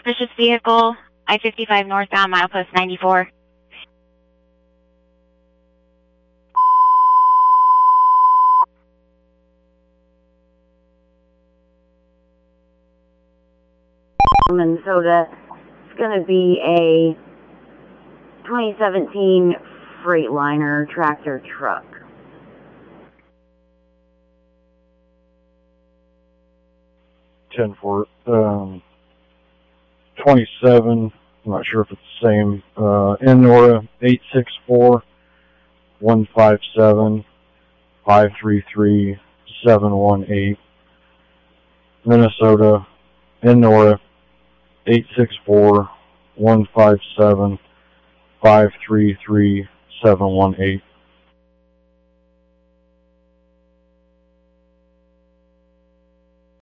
suspicious vehicle, I-55 northbound, milepost 94. Minnesota. It's going to be a 2017 Freightliner tractor truck. Ten for 27. I'm not sure if it's the same. Nora 864-157-533-718. Minnesota. Nora 864-157-533-718.